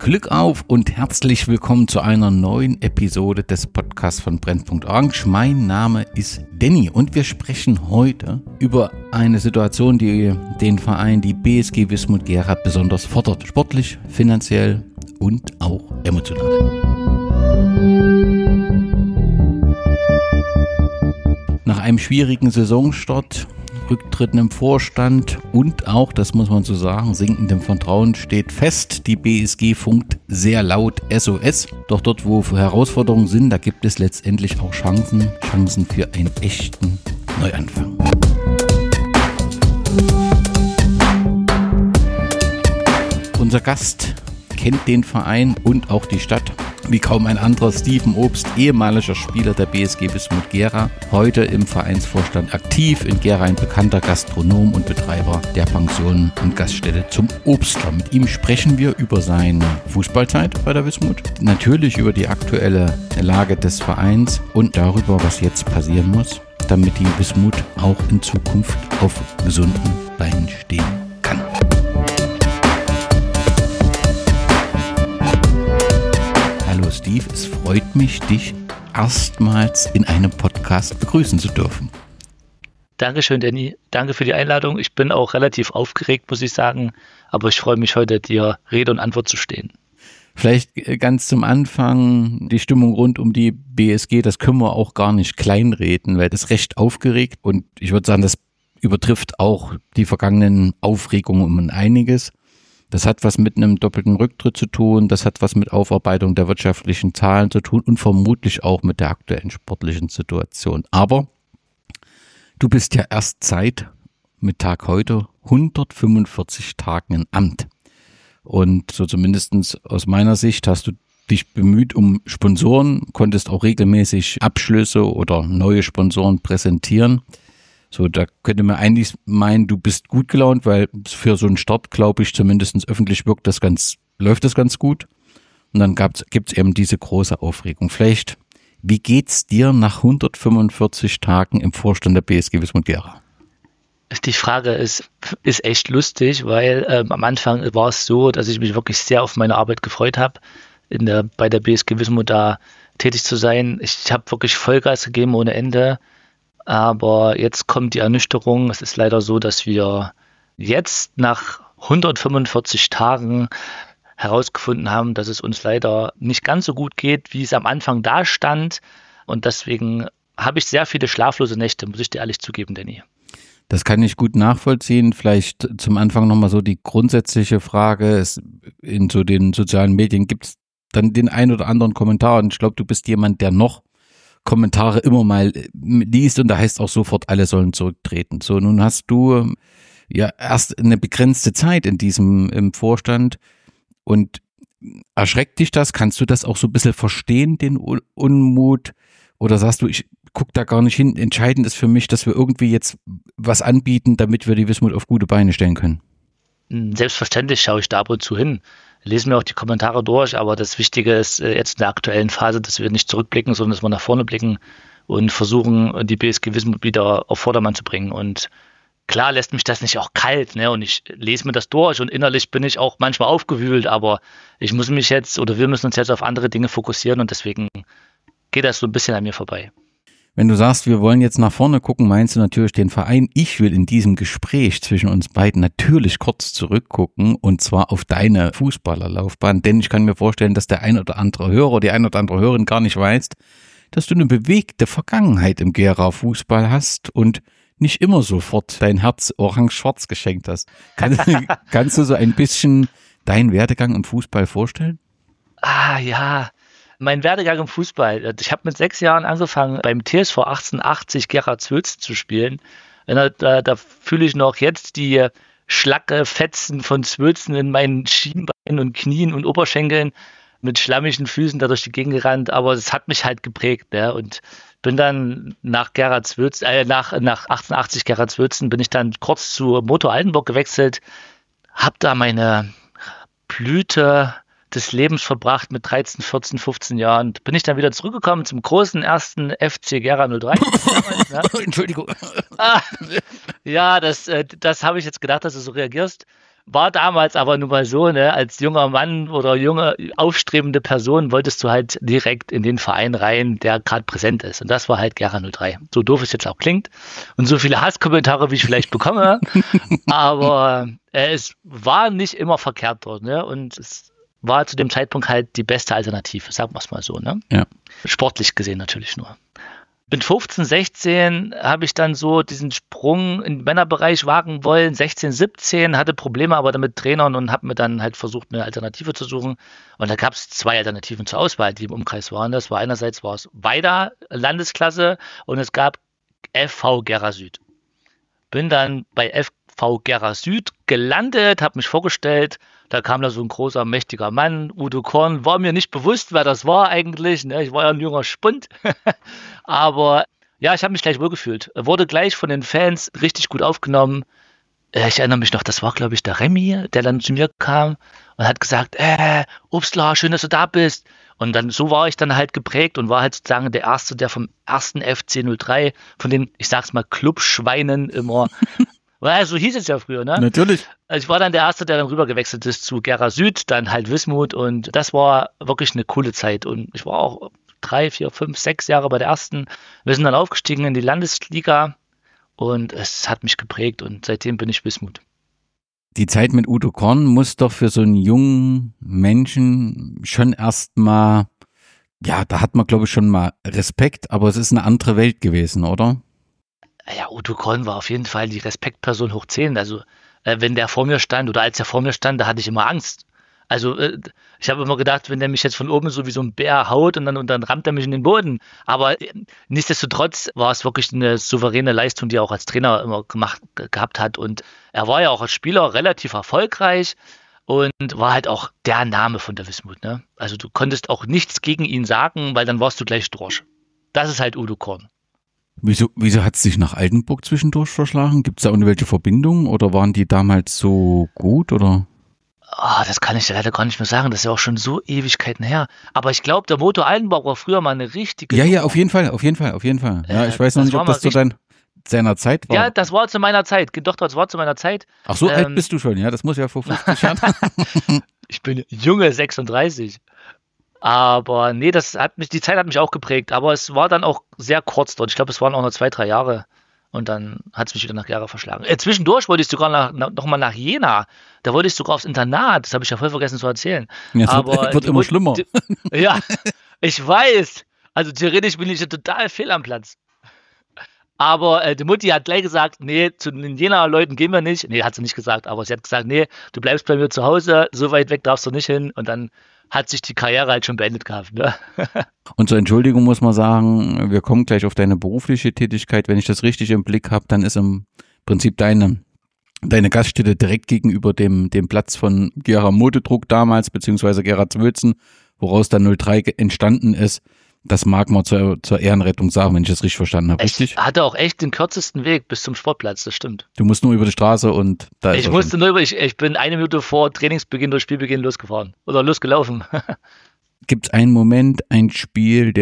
Glück auf und herzlich willkommen zu einer neuen Episode des Podcasts von Brennpunkt Mein Name ist Danny und wir sprechen heute über eine Situation, die den Verein, die BSG Wismut Gera, besonders fordert. Sportlich, finanziell und auch emotional. Nach einem schwierigen Saisonstart, Rücktritten im Vorstand und auch, das muss man so sagen, sinkendem Vertrauen steht fest, die BSG funkt sehr laut SOS. Doch dort, wo Herausforderungen sind, da gibt es letztendlich auch Chancen für einen echten Neuanfang. Unser Gast kennt den Verein und auch die Stadt wie kaum ein anderer. Steven Obst, ehemaliger Spieler der BSG Wismut Gera, heute im Vereinsvorstand aktiv, in Gera ein bekannter Gastronom und Betreiber der Pension und Gaststätte zum Obstler. Mit ihm sprechen wir über seine Fußballzeit bei der Wismut, natürlich über die aktuelle Lage des Vereins und darüber, was jetzt passieren muss, damit die Wismut auch in Zukunft auf gesunden Beinen stehen kann. Hallo Steve, es freut mich, dich erstmals in einem Podcast begrüßen zu dürfen. Dankeschön, Danny. Danke für die Einladung. Ich bin auch relativ aufgeregt, muss ich sagen, aber ich freue mich heute, dir Rede und Antwort zu stehen. Vielleicht ganz zum Anfang die Stimmung rund um die BSG, das können wir auch gar nicht kleinreden, weil das ist recht aufgeregt und ich würde sagen, das übertrifft auch die vergangenen Aufregungen um einiges. Das hat was mit einem doppelten Rücktritt zu tun, das hat was mit Aufarbeitung der wirtschaftlichen Zahlen zu tun und vermutlich auch mit der aktuellen sportlichen Situation. Aber du bist ja erst seit mit Tag heute 145 Tagen im Amt. Und so zumindest aus meiner Sicht hast du dich bemüht um Sponsoren, konntest auch regelmäßig Abschlüsse oder neue Sponsoren präsentieren. So, da könnte man eigentlich meinen, du bist gut gelaunt, weil für so einen Start, glaube ich, zumindest öffentlich läuft das ganz gut. Und dann gibt's eben diese große Aufregung. Vielleicht, wie geht's dir nach 145 Tagen im Vorstand der BSG Wismut Gera? Die Frage ist echt lustig, weil am Anfang war es so, dass ich mich wirklich sehr auf meine Arbeit gefreut habe, bei der BSG Wismut da tätig zu sein. Ich habe wirklich Vollgas gegeben ohne Ende. Aber jetzt kommt die Ernüchterung. Es ist leider so, dass wir jetzt nach 145 Tagen herausgefunden haben, dass es uns leider nicht ganz so gut geht, wie es am Anfang da stand. Und deswegen habe ich sehr viele schlaflose Nächte, muss ich dir ehrlich zugeben, Danny. Das kann ich gut nachvollziehen. Vielleicht zum Anfang nochmal so die grundsätzliche Frage. In so den sozialen Medien gibt es dann den ein oder anderen Kommentar. Und ich glaube, du bist jemand, der noch Kommentare immer mal liest und da heißt auch sofort, alle sollen zurücktreten. So, nun hast du ja erst eine begrenzte Zeit im Vorstand und erschreckt dich das? Kannst du das auch so ein bisschen verstehen, den Unmut? Oder sagst du, ich guck da gar nicht hin, entscheidend ist für mich, dass wir irgendwie jetzt was anbieten, damit wir die Wismut auf gute Beine stellen können? Selbstverständlich schaue ich da ab und zu hin. Lesen mir auch die Kommentare durch, aber das Wichtige ist jetzt in der aktuellen Phase, dass wir nicht zurückblicken, sondern dass wir nach vorne blicken und versuchen, die BSG Wismut wieder auf Vordermann zu bringen. Und klar lässt mich das nicht auch kalt, ne? Und ich lese mir das durch und innerlich bin ich auch manchmal aufgewühlt, aber wir müssen uns jetzt auf andere Dinge fokussieren und deswegen geht das so ein bisschen an mir vorbei. Wenn du sagst, wir wollen jetzt nach vorne gucken, meinst du natürlich den Verein. Ich will in diesem Gespräch zwischen uns beiden natürlich kurz zurückgucken und zwar auf deine Fußballerlaufbahn, denn ich kann mir vorstellen, dass der ein oder andere Hörer, die ein oder andere Hörerin gar nicht weiß, dass du eine bewegte Vergangenheit im Gera Fußball hast und nicht immer sofort dein Herz orange-schwarz geschenkt hast. Kannst du so ein bisschen deinen Werdegang im Fußball vorstellen? Ja. Mein Werdegang im Fußball. Ich habe mit 6 Jahren angefangen, beim TSV 1880 Gera Zwölzen zu spielen. Da fühle ich noch jetzt die Schlacke, Fetzen von Zwölzen in meinen Schienbeinen und Knien und Oberschenkeln mit schlammigen Füßen da durch die Gegend gerannt. Aber es hat mich halt geprägt. Ne? Und bin dann nach 1880 Gera Zwölzen bin ich dann kurz zu Motor Altenburg gewechselt. Habe da meine Blüte des Lebens verbracht mit 13, 14, 15 Jahren. Bin ich dann wieder zurückgekommen zum großen ersten FC Gera 03. Entschuldigung. Ja, das habe ich jetzt gedacht, dass du so reagierst. war damals aber nun mal so, ne, als junger Mann oder junge aufstrebende Person wolltest du halt direkt in den Verein rein, der gerade präsent ist. Und das war halt Gera 03. So doof es jetzt auch klingt und so viele Hasskommentare, wie ich vielleicht bekomme, aber es war nicht immer verkehrt dort, ne? Und es war zu dem Zeitpunkt halt die beste Alternative, sagen wir es mal so, ne? Ja. Sportlich gesehen natürlich nur. Mit 15, 16 habe ich dann so diesen Sprung in den Männerbereich wagen wollen. 16, 17 hatte Probleme aber damit Trainern und habe mir dann halt versucht, eine Alternative zu suchen. Und da gab es 2 Alternativen zur Auswahl, die im Umkreis waren. Das war einerseits war es Weida, Landesklasse, und es gab FV Gera Süd. Bin dann bei FV Gera Süd gelandet, habe mich vorgestellt. Da kam da so ein großer, mächtiger Mann, Udo Korn. War mir nicht bewusst, wer das war eigentlich. Ne? Ich war ja ein junger Spund. Aber ja, ich habe mich gleich wohlgefühlt. Wurde gleich von den Fans richtig gut aufgenommen. Ich erinnere mich noch, das war, glaube ich, der Remy, der dann zu mir kam und hat gesagt, Obstler, schön, dass du da bist. Und dann so war ich dann halt geprägt und war halt sozusagen der Erste, der vom ersten FC 03, von den, ich sag's mal, Clubschweinen immer... Weil so hieß es ja früher, ne? Natürlich. Ich war dann der Erste, der dann rüber gewechselt ist zu Gera Süd, dann halt Wismut, und das war wirklich eine coole Zeit. Und ich war auch 3, 4, 5, 6 Jahre bei der ersten. Wir sind dann aufgestiegen in die Landesliga und es hat mich geprägt und seitdem bin ich Wismut. Die Zeit mit Udo Korn muss doch für so einen jungen Menschen schon erstmal, ja, da hat man, glaube ich, schon mal Respekt, aber es ist eine andere Welt gewesen, oder? Ja, Udo Korn war auf jeden Fall die Respektperson hoch 10. Also wenn der vor mir stand oder als er vor mir stand, da hatte ich immer Angst. Also ich habe immer gedacht, wenn der mich jetzt von oben so wie so ein Bär haut und dann rammt er mich in den Boden. Aber nichtsdestotrotz war es wirklich eine souveräne Leistung, die er auch als Trainer immer gehabt hat. Und er war ja auch als Spieler relativ erfolgreich und war halt auch der Name von der Wismut. Ne? Also du konntest auch nichts gegen ihn sagen, weil dann warst du gleich durch. Das ist halt Udo Korn. Wieso hat es sich nach Altenburg zwischendurch verschlagen? Gibt es da irgendwelche Verbindungen oder waren die damals so gut, oder? Das kann ich leider gar nicht mehr sagen. Das ist ja auch schon so Ewigkeiten her. Aber ich glaube, der Motor Altenburg war früher mal eine richtige... Ja, auf jeden Fall. Ja, ich weiß noch nicht, ob das zu seiner Zeit war. Ja, das war zu meiner Zeit. Doch, das war zu meiner Zeit. Ach, so alt bist du schon, ja? Das muss ja vor 50 Jahren... Ich bin junge 36. Aber nee, die Zeit hat mich auch geprägt, aber es war dann auch sehr kurz dort. Ich glaube, es waren auch nur 2, 3 Jahre und dann hat es mich wieder nach Gera verschlagen. Zwischendurch wollte ich sogar noch mal nach Jena. Da wollte ich sogar aufs Internat. Das habe ich ja voll vergessen zu erzählen. Ja, aber wird immer schlimmer. Ja, ich weiß. Also theoretisch bin ich ja total fehl am Platz. Aber die Mutti hat gleich gesagt, nee, zu den Jenaer Leuten gehen wir nicht. Nee, hat sie nicht gesagt, aber sie hat gesagt, nee, du bleibst bei mir zu Hause, so weit weg darfst du nicht hin. Und dann hat sich die Karriere halt schon beendet gehabt. Ne? Und zur Entschuldigung muss man sagen, wir kommen gleich auf deine berufliche Tätigkeit. Wenn ich das richtig im Blick habe, dann ist im Prinzip deine Gaststätte direkt gegenüber dem Platz von Gera Motedruck damals, beziehungsweise Gera Zwölzen, woraus dann 03 entstanden ist. Das mag man zur Ehrenrettung sagen, wenn ich das richtig verstanden habe. Richtig? Ich hatte auch echt den kürzesten Weg bis zum Sportplatz, das stimmt. Du musst nur über die Straße und da ist ich bin 1 Minute vor Trainingsbeginn oder Spielbeginn losgefahren oder losgelaufen. Gibt es einen Moment, ein Spiel,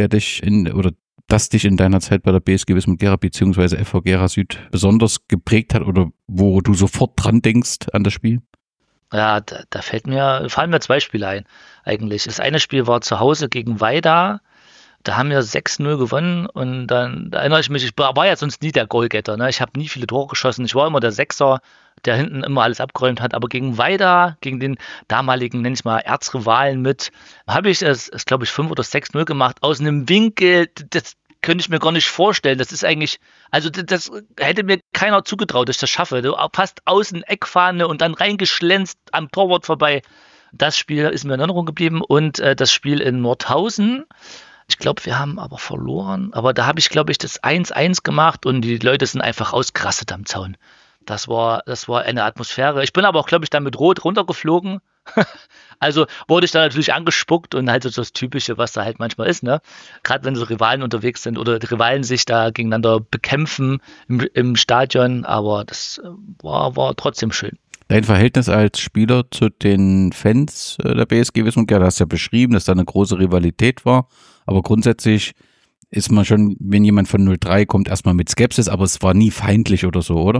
das dich in deiner Zeit bei der BSG Wismut Gera beziehungsweise FV Gera Süd besonders geprägt hat oder wo du sofort dran denkst an das Spiel? Ja, fallen mir 2 Spiele ein eigentlich. Das eine Spiel war zu Hause gegen Weida. Da haben wir 6-0 gewonnen und dann da erinnere ich mich, ich war ja sonst nie der Goalgetter. Ne? Ich habe nie viele Tore geschossen. Ich war immer der Sechser, der hinten immer alles abgeräumt hat. Aber gegen Weida, gegen den damaligen, nenne ich mal, Erzrivalen habe ich es glaube ich, 5 oder 6-0 gemacht. Aus einem Winkel, das könnte ich mir gar nicht vorstellen. Das ist eigentlich, also das hätte mir keiner zugetraut, dass ich das schaffe. Du fast außen Eckfahne und dann reingeschlänzt am Torwart vorbei. Das Spiel ist mir in Erinnerung geblieben und das Spiel in Nordhausen. Ich glaube, wir haben aber verloren. Aber da habe ich, glaube ich, das 1-1 gemacht und die Leute sind einfach ausgerastet am Zaun. Das war eine Atmosphäre. Ich bin aber auch, glaube ich, dann mit Rot runtergeflogen. Also wurde ich da natürlich angespuckt und halt so das Typische, was da halt manchmal ist, ne? Gerade wenn so Rivalen unterwegs sind oder die Rivalen sich da gegeneinander bekämpfen im Stadion. Aber das war trotzdem schön. Dein Verhältnis als Spieler zu den Fans der BSG Wismut Gera, du hast ja beschrieben, dass da eine große Rivalität war, aber grundsätzlich ist man schon, wenn jemand von 03 kommt, erstmal mit Skepsis, aber es war nie feindlich oder so, oder?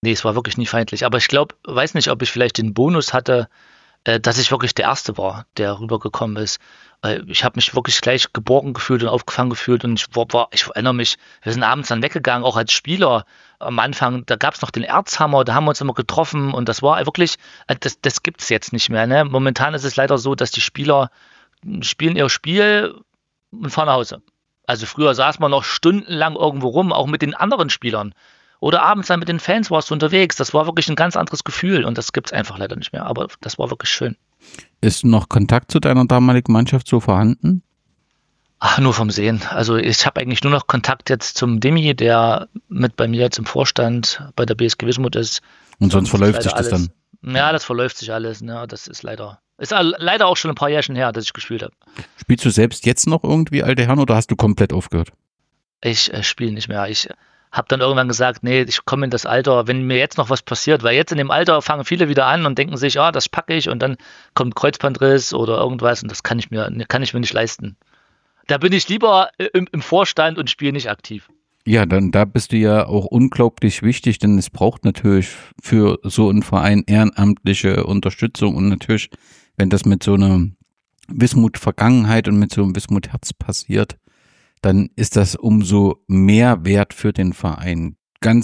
Nee, es war wirklich nie feindlich. Aber ich glaube, weiß nicht, ob ich vielleicht den Bonus hatte, dass ich wirklich der Erste war, der rübergekommen ist. Ich habe mich wirklich gleich geborgen gefühlt und aufgefangen gefühlt und ich erinnere mich, wir sind abends dann weggegangen, auch als Spieler am Anfang, da gab es noch den Erzhammer, da haben wir uns immer getroffen und das war wirklich, das gibt es jetzt nicht mehr. Ne? Momentan ist es leider so, dass die Spieler spielen ihr Spiel und fahren nach Hause. Also früher saß man noch stundenlang irgendwo rum, auch mit den anderen Spielern. Oder abends dann mit den Fans warst du unterwegs. Das war wirklich ein ganz anderes Gefühl und das gibt es einfach leider nicht mehr. Aber das war wirklich schön. Ist noch Kontakt zu deiner damaligen Mannschaft so vorhanden? Ach, nur vom Sehen. Also ich habe eigentlich nur noch Kontakt jetzt zum Demi, der mit bei mir jetzt im Vorstand bei der BSG Wismut ist. Und sonst verläuft sich das dann? Ja, das verläuft sich alles. Ne? Das ist leider auch schon ein paar Jährchen her, dass ich gespielt habe. Spielst du selbst jetzt noch irgendwie alte Herren oder hast du komplett aufgehört? Ich spiele nicht mehr. Ich habe dann irgendwann gesagt, nee, ich komme in das Alter, wenn mir jetzt noch was passiert, weil jetzt in dem Alter fangen viele wieder an und denken sich, das packe ich und dann kommt Kreuzbandriss oder irgendwas und das kann ich mir nicht leisten. Da bin ich lieber im Vorstand und spiele nicht aktiv. Ja, dann da bist du ja auch unglaublich wichtig, denn es braucht natürlich für so einen Verein ehrenamtliche Unterstützung und natürlich, wenn das mit so einer Wismut-Vergangenheit und mit so einem Wismut-Herz passiert, dann ist das umso mehr wert für den Verein.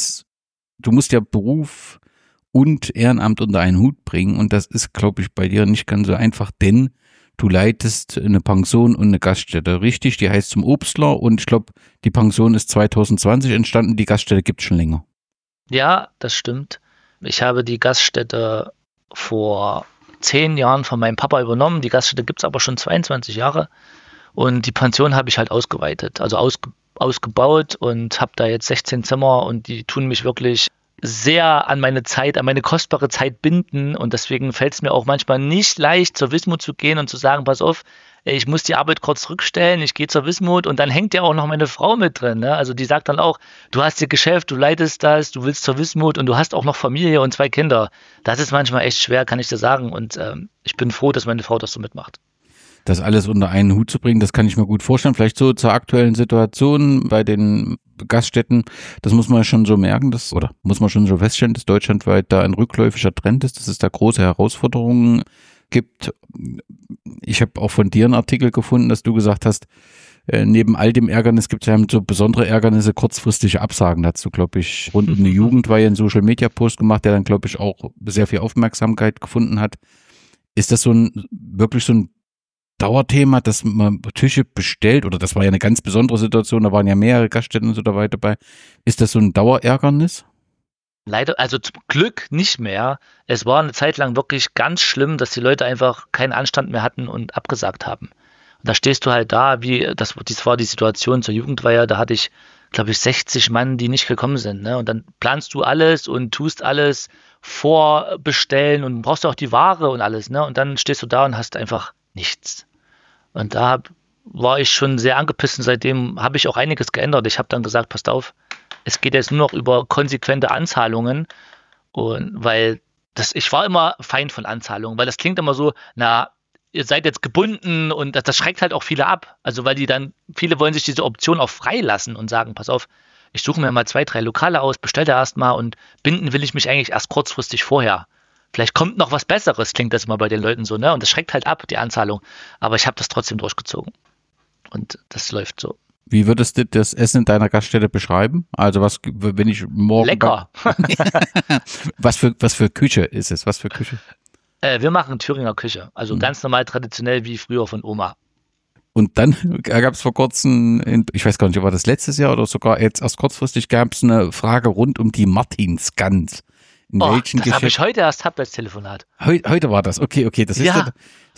Du musst ja Beruf und Ehrenamt unter einen Hut bringen und das ist, glaube ich, bei dir nicht ganz so einfach, denn du leitest eine Pension und eine Gaststätte, richtig? Die heißt zum Obstler und ich glaube, die Pension ist 2020 entstanden, die Gaststätte gibt es schon länger. Ja, das stimmt. Ich habe die Gaststätte vor 10 Jahren von meinem Papa übernommen. Die Gaststätte gibt es aber schon 22 Jahre. Und die Pension habe ich halt ausgeweitet, also ausgebaut und habe da jetzt 16 Zimmer und die tun mich wirklich sehr an meine Zeit, an meine kostbare Zeit binden und deswegen fällt es mir auch manchmal nicht leicht, zur Wismut zu gehen und zu sagen, pass auf, ich muss die Arbeit kurz zurückstellen, ich gehe zur Wismut und dann hängt ja auch noch meine Frau mit drin. Ne? Also die sagt dann auch, du hast ihr Geschäft, du leitest das, du willst zur Wismut und du hast auch noch Familie und 2 Kinder. Das ist manchmal echt schwer, kann ich dir sagen und ich bin froh, dass meine Frau das so mitmacht. Das alles unter einen Hut zu bringen, das kann ich mir gut vorstellen. Vielleicht so zur aktuellen Situation bei den Gaststätten, das muss man schon so merken, oder muss man schon so feststellen, dass deutschlandweit da ein rückläufiger Trend ist, dass es da große Herausforderungen gibt. Ich habe auch von dir einen Artikel gefunden, dass du gesagt hast, neben all dem Ärgernis gibt es ja so besondere Ärgernisse, kurzfristige Absagen. Da hast du, glaube ich, rund um eine Jugendweihe einen Social-Media-Post gemacht, der dann, glaube ich, auch sehr viel Aufmerksamkeit gefunden hat. Ist das wirklich so ein Dauerthema, dass man Tische bestellt, oder das war ja eine ganz besondere Situation, da waren ja mehrere Gaststätten und so weiter dabei. Ist das so ein Dauerärgernis? Leider, also zum Glück nicht mehr. Es war eine Zeit lang wirklich ganz schlimm, dass die Leute einfach keinen Anstand mehr hatten und abgesagt haben. Und da stehst du halt da, das war die Situation zur Jugendweihe, da hatte ich, glaube ich, 60 Mann, die nicht gekommen sind. Ne? Und dann planst du alles und tust alles vorbestellen und brauchst auch die Ware und alles. Ne? Und dann stehst du da und hast einfach nichts. Und da war ich schon sehr angepisst und seitdem habe ich auch einiges geändert. Ich habe dann gesagt, passt auf, es geht jetzt nur noch über konsequente Anzahlungen. Und ich war immer Feind von Anzahlungen, weil das klingt immer so, ihr seid jetzt gebunden und das schreckt halt auch viele ab. Also weil viele wollen sich diese Option auch freilassen und sagen, pass auf, ich suche mir mal 2, 3 Lokale aus, bestelle da erstmal und binden will ich mich eigentlich erst kurzfristig vorher. Vielleicht kommt noch was Besseres, klingt das immer bei den Leuten so, ne? Und das schreckt halt ab, die Anzahlung. Aber ich habe das trotzdem durchgezogen. Und das läuft so. Wie würdest du das Essen in deiner Gaststätte beschreiben? Also wenn ich morgen... Lecker! Was für Küche ist es? Was für Küche? Wir machen Thüringer Küche. Also ganz normal traditionell wie früher von Oma. Und dann gab es vor kurzem, ich weiß gar nicht, war das letztes Jahr oder sogar jetzt erst kurzfristig, gab es eine Frage rund um die Martinsgans. Das habe ich heute erst gehabt als Telefonat. Heute war das, okay. Das ist ja.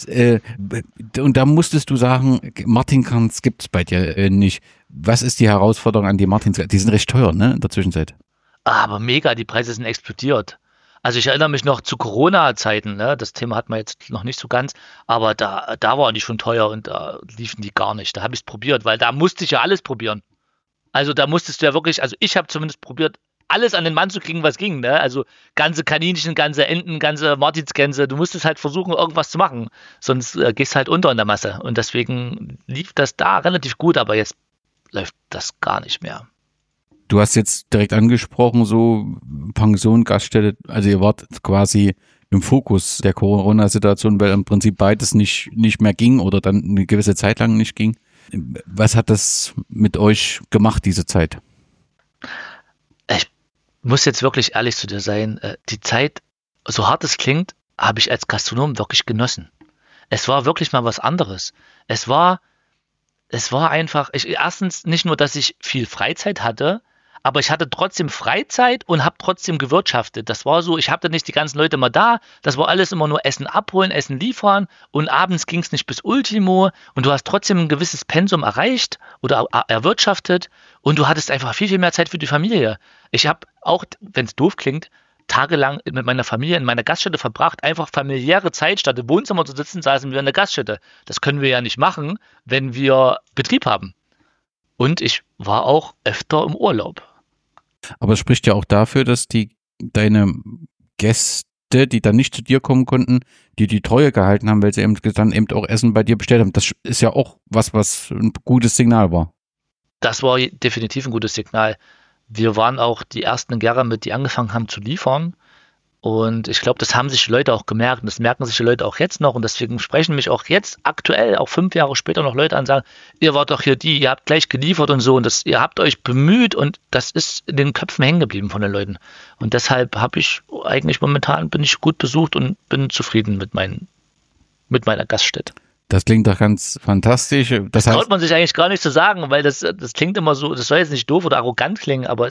Und da musstest du sagen, Martinsgans gibt es bei dir nicht. Was ist die Herausforderung an die Martinsgans? Die sind recht teuer, ne, in der Zwischenzeit. Aber mega, die Preise sind explodiert. Also ich erinnere mich noch zu Corona-Zeiten, ne? Das Thema hat man jetzt noch nicht so ganz, aber da waren die schon teuer und da liefen die gar nicht. Da habe ich es probiert, weil da musste ich ja alles probieren. Also da musstest du ja wirklich, also ich habe zumindest probiert, alles an den Mann zu kriegen, was ging. Ne? Also ganze Kaninchen, ganze Enten, ganze Martinsgänse. Du musstest halt versuchen, irgendwas zu machen. Sonst gehst halt unter in der Masse. Und deswegen lief das da relativ gut, aber jetzt läuft das gar nicht mehr. Du hast jetzt direkt angesprochen, so Pension, Gaststätte, also ihr wart quasi im Fokus der Corona-Situation, weil im Prinzip beides nicht mehr ging oder dann eine gewisse Zeit lang nicht ging. Was hat das mit euch gemacht, diese Zeit? Ich muss jetzt wirklich ehrlich zu dir sein. Die Zeit, so hart es klingt, habe ich als Gastronom wirklich genossen. Es war wirklich mal was anderes. Es war einfach, erstens nicht nur, dass ich viel Freizeit hatte, aber ich hatte trotzdem Freizeit und habe trotzdem gewirtschaftet. Das war so, ich hatte nicht die ganzen Leute mal da, das war alles immer nur Essen abholen, Essen liefern und abends ging es nicht bis Ultimo und du hast trotzdem ein gewisses Pensum erreicht oder erwirtschaftet und du hattest einfach viel, viel mehr Zeit für die Familie. Ich habe auch, wenn es doof klingt, tagelang mit meiner Familie in meiner Gaststätte verbracht, einfach familiäre Zeit, statt im Wohnzimmer zu sitzen, saßen wir in der Gaststätte. Das können wir ja nicht machen, wenn wir Betrieb haben. Und ich war auch öfter im Urlaub. Aber es spricht ja auch dafür, dass deine Gäste, die dann nicht zu dir kommen konnten, die Treue gehalten haben, weil sie eben dann eben auch Essen bei dir bestellt haben. Das ist ja auch was ein gutes Signal war. Das war definitiv ein gutes Signal. Wir waren auch die ersten Gärer mit, die angefangen haben zu liefern. Und ich glaube, das haben sich die Leute auch gemerkt und das merken sich die Leute auch jetzt noch und deswegen sprechen mich auch jetzt aktuell, auch 5 Jahre später noch Leute an und sagen, ihr wart doch hier ihr habt gleich geliefert und so und ihr habt euch bemüht und das ist in den Köpfen hängen geblieben von den Leuten. Und deshalb bin ich gut besucht und bin zufrieden mit meiner Gaststätte. Das klingt doch ganz fantastisch. Das traut man sich eigentlich gar nicht zu sagen, weil das klingt immer so, das soll jetzt nicht doof oder arrogant klingen, aber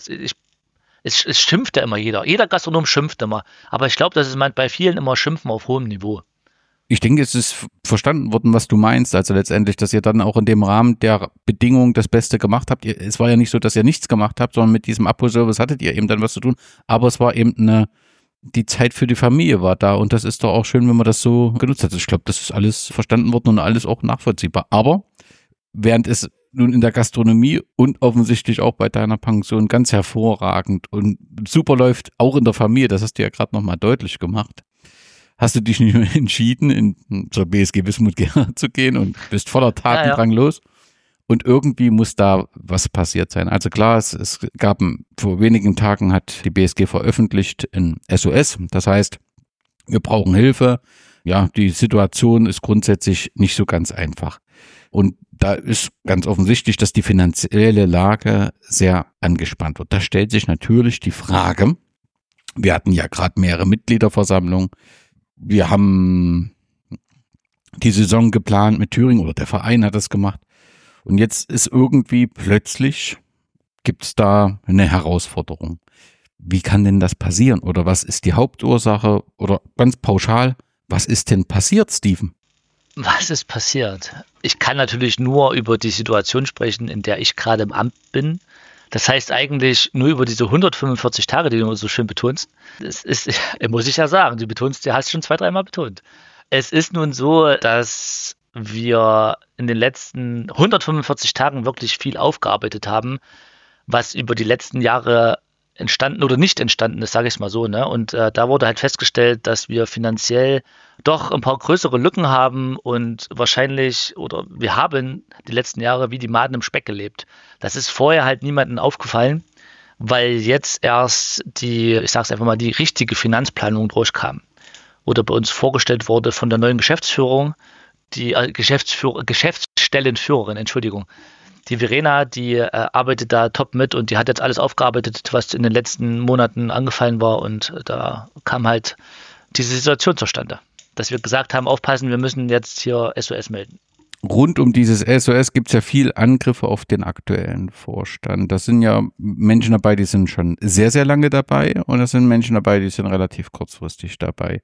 es schimpft ja immer jeder. Jeder Gastronom schimpft immer. Aber ich glaube, das ist bei vielen immer Schimpfen auf hohem Niveau. Ich denke, es ist verstanden worden, was du meinst. Also letztendlich, dass ihr dann auch in dem Rahmen der Bedingungen das Beste gemacht habt. Es war ja nicht so, dass ihr nichts gemacht habt, sondern mit diesem Abholservice hattet ihr eben dann was zu tun. Aber es war eben die Zeit für die Familie war da. Und das ist doch auch schön, wenn man das so genutzt hat. Ich glaube, das ist alles verstanden worden und alles auch nachvollziehbar. Aber während es nun in der Gastronomie und offensichtlich auch bei deiner Pension ganz hervorragend und super läuft, auch in der Familie, das hast du ja gerade nochmal deutlich gemacht, hast du dich nicht mehr entschieden, zur BSG Wismut zu gehen und bist voller Tatendrang los. Und irgendwie muss da was passiert sein. Also klar, es gab, vor wenigen Tagen hat die BSG veröffentlicht ein SOS. Das heißt, wir brauchen Hilfe. Ja, die Situation ist grundsätzlich nicht so ganz einfach. Und da ist ganz offensichtlich, dass die finanzielle Lage sehr angespannt wird. Da stellt sich natürlich die Frage, wir hatten ja gerade mehrere Mitgliederversammlungen, wir haben die Saison geplant mit Thüringen oder der Verein hat das gemacht und jetzt ist irgendwie plötzlich, gibt es da eine Herausforderung. Wie kann denn das passieren oder was ist die Hauptursache oder ganz pauschal, was ist denn passiert, Steven? Was ist passiert? Ich kann natürlich nur über die Situation sprechen, in der ich gerade im Amt bin. Das heißt eigentlich nur über diese 145 Tage, die du so schön betonst. Das ist, muss ich ja sagen, du hast schon 2-3 Mal betont. Es ist nun so, dass wir in den letzten 145 Tagen wirklich viel aufgearbeitet haben, was über die letzten Jahre entstanden oder nicht entstanden ist, sage ich es mal so. Ne? Und da wurde halt festgestellt, dass wir finanziell doch ein paar größere Lücken haben und wir haben die letzten Jahre wie die Maden im Speck gelebt. Das ist vorher halt niemandem aufgefallen, weil jetzt erst die richtige Finanzplanung durchkam. Oder bei uns vorgestellt wurde von der neuen Geschäftsführung, die Geschäftsstellenführerin, Entschuldigung. Die Verena, die arbeitet da top mit und die hat jetzt alles aufgearbeitet, was in den letzten Monaten angefallen war und da kam halt diese Situation zustande, dass wir gesagt haben, aufpassen, wir müssen jetzt hier SOS melden. Rund um dieses SOS gibt es ja viel Angriffe auf den aktuellen Vorstand. Das sind ja Menschen dabei, die sind schon sehr, sehr lange dabei und es sind Menschen dabei, die sind relativ kurzfristig dabei.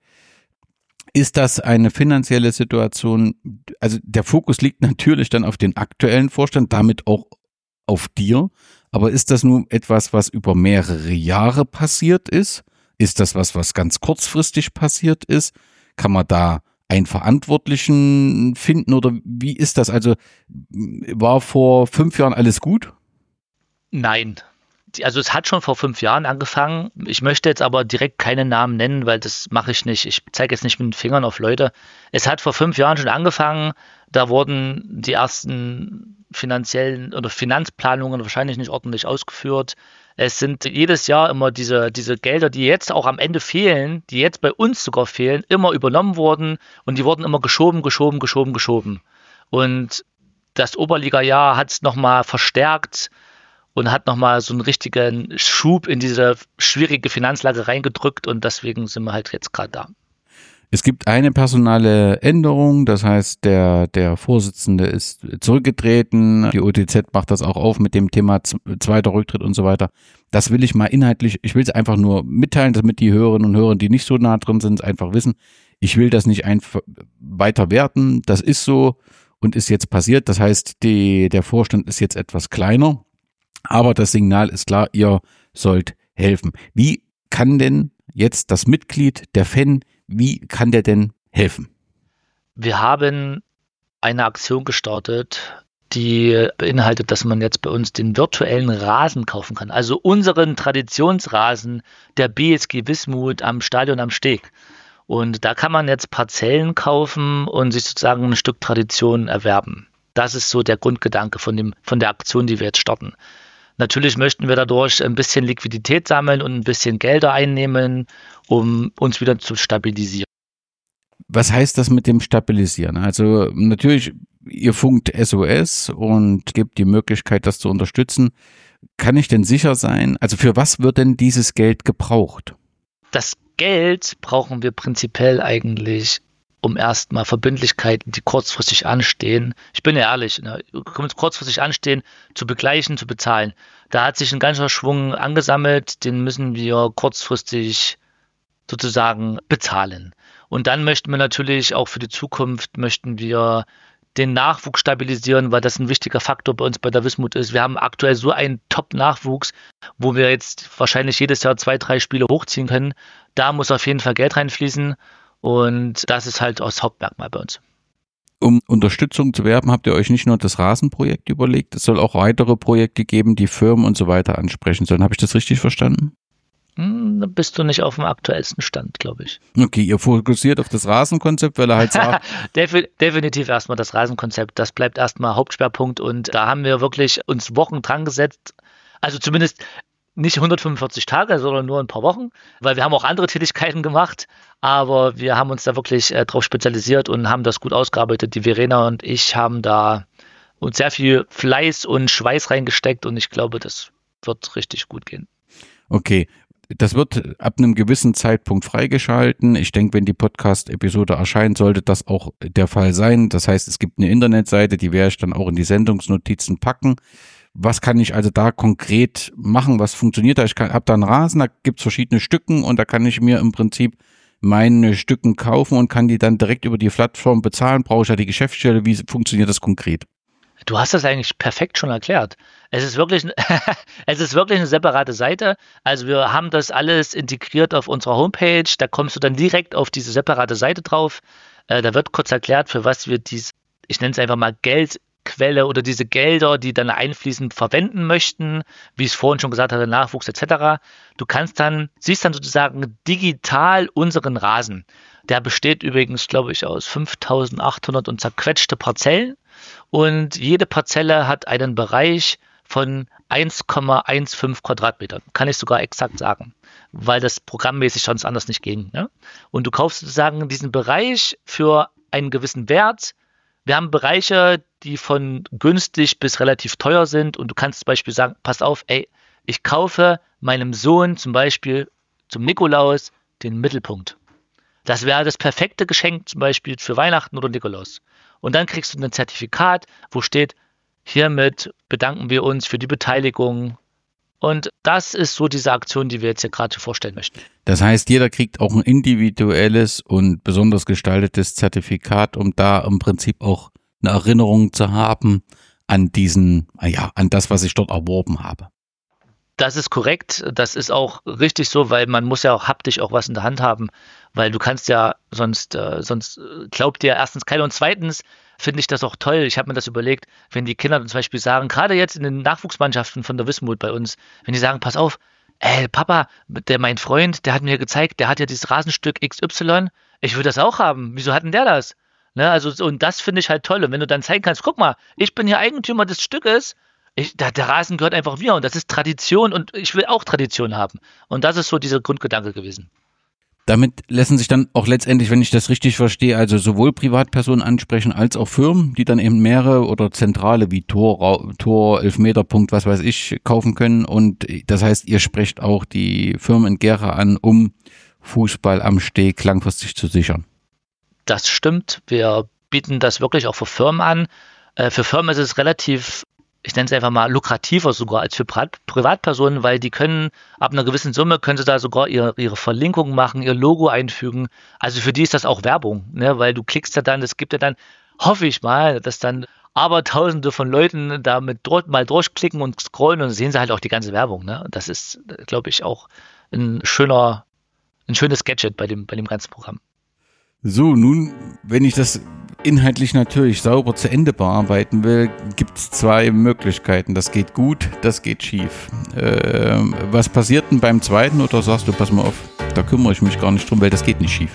Ist das eine finanzielle Situation, also der Fokus liegt natürlich dann auf den aktuellen Vorstand, damit auch auf dir, aber ist das nun etwas, was über mehrere Jahre passiert ist? Ist das was ganz kurzfristig passiert ist? Kann man da einen Verantwortlichen finden oder wie ist das? Also war vor 5 Jahren alles gut? Nein. Also es hat schon vor 5 Jahren angefangen. Ich möchte jetzt aber direkt keine Namen nennen, weil das mache ich nicht. Ich zeige jetzt nicht mit den Fingern auf Leute. Es hat vor 5 Jahren schon angefangen. Da wurden die ersten finanziellen oder Finanzplanungen wahrscheinlich nicht ordentlich ausgeführt. Es sind jedes Jahr immer diese Gelder, die jetzt auch am Ende fehlen, die jetzt bei uns sogar fehlen, immer übernommen worden und die wurden immer geschoben. Und das Oberliga-Jahr hat es nochmal verstärkt und hat nochmal so einen richtigen Schub in diese schwierige Finanzlage reingedrückt und deswegen sind wir halt jetzt gerade da. Es gibt eine personale Änderung, das heißt, der Vorsitzende ist zurückgetreten, die OTZ macht das auch auf mit dem Thema zweiter Rücktritt und so weiter. Das will ich mal inhaltlich, ich will es einfach nur mitteilen, damit die Hörerinnen und Hörer, die nicht so nah drin sind, einfach wissen. Ich will das nicht einfach weiter werten, das ist so und ist jetzt passiert. Das heißt, der Vorstand ist jetzt etwas kleiner, aber das Signal ist klar, ihr sollt helfen. Wie kann denn jetzt das Mitglied, der Fan, wie kann der denn helfen? Wir haben eine Aktion gestartet, die beinhaltet, dass man jetzt bei uns den virtuellen Rasen kaufen kann. Also unseren Traditionsrasen der BSG Wismut am Stadion am Steg. Und da kann man jetzt Parzellen kaufen und sich sozusagen ein Stück Tradition erwerben. Das ist so der Grundgedanke von der Aktion, die wir jetzt starten. Natürlich möchten wir dadurch ein bisschen Liquidität sammeln und ein bisschen Gelder einnehmen, um uns wieder zu stabilisieren. Was heißt das mit dem Stabilisieren? Also natürlich, ihr funkt SOS und gebt die Möglichkeit, das zu unterstützen. Kann ich denn sicher sein, also für was wird denn dieses Geld gebraucht? Das Geld brauchen wir prinzipiell eigentlich, um erstmal Verbindlichkeiten, die kurzfristig anstehen. Ich bin ja ehrlich, kurzfristig anstehen, zu begleichen, zu bezahlen. Da hat sich ein ganzer Schwung angesammelt, den müssen wir kurzfristig sozusagen bezahlen. Und dann möchten wir natürlich auch für die Zukunft, den Nachwuchs stabilisieren, weil das ein wichtiger Faktor bei uns bei der Wismut ist. Wir haben aktuell so einen Top-Nachwuchs, wo wir jetzt wahrscheinlich jedes Jahr 2, 3 Spiele hochziehen können. Da muss auf jeden Fall Geld reinfließen. Und das ist halt das Hauptmerkmal bei uns. Um Unterstützung zu werben, habt ihr euch nicht nur das Rasenprojekt überlegt, es soll auch weitere Projekte geben, die Firmen und so weiter ansprechen sollen. Habe ich das richtig verstanden? Da bist du nicht auf dem aktuellsten Stand, glaube ich. Okay, ihr fokussiert auf das Rasenkonzept, weil er halt sagt... Definitiv erstmal das Rasenkonzept. Das bleibt erstmal Hauptschwerpunkt und da haben wir wirklich uns Wochen dran gesetzt. Also zumindest nicht 145 Tage, sondern nur ein paar Wochen, weil wir haben auch andere Tätigkeiten gemacht, aber wir haben uns da wirklich drauf spezialisiert und haben das gut ausgearbeitet. Die Verena und ich haben da uns sehr viel Fleiß und Schweiß reingesteckt und ich glaube, das wird richtig gut gehen. Okay, das wird ab einem gewissen Zeitpunkt freigeschalten. Ich denke, wenn die Podcast-Episode erscheint, sollte das auch der Fall sein. Das heißt, es gibt eine Internetseite, die werde ich dann auch in die Sendungsnotizen packen. Was kann ich also da konkret machen? Was funktioniert da? Ich habe da einen Rasen, da gibt es verschiedene Stücken und da kann ich mir im Prinzip meine Stücken kaufen und kann die dann direkt über die Plattform bezahlen. Brauche ich ja die Geschäftsstelle? Wie funktioniert das konkret? Du hast das eigentlich perfekt schon erklärt. Es ist wirklich eine separate Seite. Also wir haben das alles integriert auf unserer Homepage. Da kommst du dann direkt auf diese separate Seite drauf. Da wird kurz erklärt, für was wir ich nenne es einfach mal Geldquelle oder diese Gelder, die dann einfließen, verwenden möchten. Wie ich es vorhin schon gesagt hatte, Nachwuchs etc. Du siehst dann sozusagen digital unseren Rasen. Der besteht übrigens, glaube ich, aus 5.800 und zerquetschte Parzellen. Und jede Parzelle hat einen Bereich von 1,15 Quadratmetern. Kann ich sogar exakt sagen, weil das programmmäßig sonst anders nicht ging. Ne? Und du kaufst sozusagen diesen Bereich für einen gewissen Wert. Wir haben Bereiche, die von günstig bis relativ teuer sind und du kannst zum Beispiel sagen, pass auf, ich kaufe meinem Sohn zum Beispiel zum Nikolaus den Mittelpunkt. Das wäre das perfekte Geschenk zum Beispiel für Weihnachten oder Nikolaus. Und dann kriegst du ein Zertifikat, wo steht, hiermit bedanken wir uns für die Beteiligung. Und das ist so diese Aktion, die wir jetzt hier gerade vorstellen möchten. Das heißt, jeder kriegt auch ein individuelles und besonders gestaltetes Zertifikat, um da im Prinzip auch eine Erinnerung zu haben an an das, was ich dort erworben habe. Das ist korrekt. Das ist auch richtig so, weil man muss ja auch haptisch auch was in der Hand haben, weil du kannst ja sonst glaubt dir erstens keiner und zweitens finde ich das auch toll. Ich habe mir das überlegt, wenn die Kinder zum Beispiel sagen, gerade jetzt in den Nachwuchsmannschaften von der Wismut bei uns, wenn die sagen, pass auf, Papa, mein Freund, der hat mir gezeigt, der hat ja dieses Rasenstück XY, ich will das auch haben. Wieso hat denn der das? Ne, also, und das finde ich halt toll. Und wenn du dann zeigen kannst, guck mal, ich bin hier Eigentümer des Stückes, der Rasen gehört einfach mir und das ist Tradition und ich will auch Tradition haben. Und das ist so dieser Grundgedanke gewesen. Damit lassen sich dann auch letztendlich, wenn ich das richtig verstehe, also sowohl Privatpersonen ansprechen als auch Firmen, die dann eben mehrere oder Zentrale wie Tor, Elfmeterpunkt, was weiß ich, kaufen können. Und das heißt, ihr sprecht auch die Firmen in Gera an, um Fußball am Steg langfristig zu sichern. Das stimmt. Wir bieten das wirklich auch für Firmen an. Für Firmen ist es relativ, ich nenne es einfach mal lukrativer sogar als für Privatpersonen, weil die können ab einer gewissen Summe, können sie da sogar ihre Verlinkung machen, ihr Logo einfügen. Also für die ist das auch Werbung, ne? Weil du klickst ja dann, es gibt ja dann, hoffe ich mal, dass dann Abertausende von Leuten da mal durchklicken und scrollen und sehen sie halt auch die ganze Werbung. Ne? Das ist, glaube ich, auch ein schönes Gadget bei dem ganzen Programm. So, nun, wenn ich das inhaltlich natürlich sauber zu Ende bearbeiten will, gibt es zwei Möglichkeiten. Das geht gut, das geht schief. Was passiert denn beim zweiten oder sagst du, pass mal auf, da kümmere ich mich gar nicht drum, weil das geht nicht schief?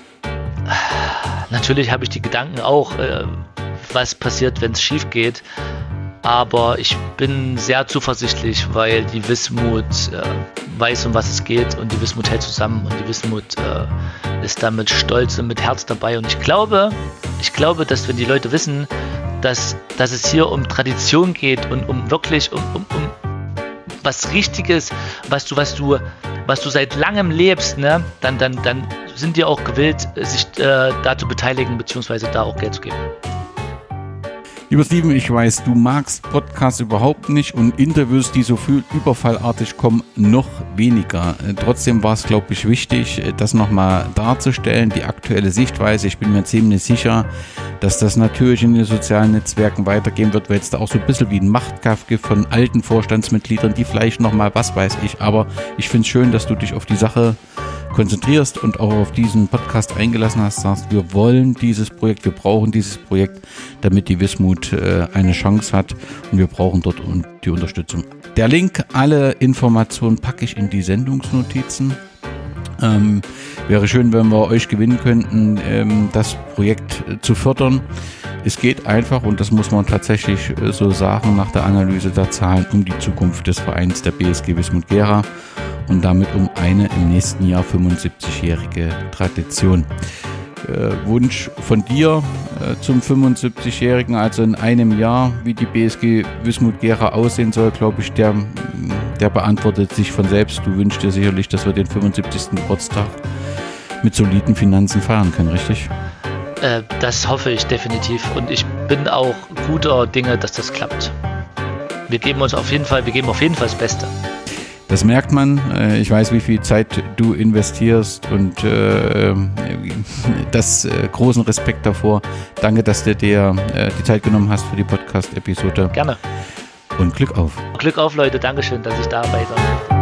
Natürlich habe ich die Gedanken auch, was passiert, wenn es schief geht. Aber ich bin sehr zuversichtlich, weil die Wismut weiß, um was es geht und die Wismut hält zusammen und die Wismut ist da mit Stolz und mit Herz dabei. Und ich glaube, dass wenn die Leute wissen, dass es hier um Tradition geht und um wirklich um was Richtiges, was du seit langem lebst, ne, dann sind die auch gewillt, sich da zu beteiligen bzw. da auch Geld zu geben. Lieber Steven, ich weiß, du magst Podcasts überhaupt nicht und Interviews, die so viel überfallartig kommen, noch weniger. Trotzdem war es, glaube ich, wichtig, das nochmal darzustellen, die aktuelle Sichtweise. Ich bin mir ziemlich sicher, dass das natürlich in den sozialen Netzwerken weitergehen wird, weil es da auch so ein bisschen wie ein Machtkampf gibt von alten Vorstandsmitgliedern, die vielleicht nochmal, was weiß ich, aber ich finde es schön, dass du dich auf die Sache konzentrierst und auch auf diesen Podcast eingelassen hast, sagst, wir wollen dieses Projekt, wir brauchen dieses Projekt, damit die Wismut eine Chance hat und wir brauchen dort die Unterstützung. Der Link, alle Informationen packe ich in die Sendungsnotizen. Wäre schön, wenn wir euch gewinnen könnten, das Projekt zu fördern. Es geht einfach, und das muss man tatsächlich so sagen, nach der Analyse der Zahlen um die Zukunft des Vereins der BSG Wismut Gera und damit um eine im nächsten Jahr 75-jährige Tradition. Wunsch von dir zum 75-Jährigen, also in einem Jahr, wie die BSG Wismut Gera aussehen soll, glaube ich, der beantwortet sich von selbst. Du wünschst dir sicherlich, dass wir den 75. Geburtstag mit soliden Finanzen feiern können, richtig? Das hoffe ich definitiv und ich bin auch guter Dinge, dass das klappt. Wir geben auf jeden Fall das Beste. Das merkt man. Ich weiß, wie viel Zeit du investierst und großen Respekt davor. Danke, dass du dir die Zeit genommen hast für die Podcast-Episode. Gerne. Und Glück auf. Glück auf, Leute. Dankeschön, dass ich dabei sein durfte.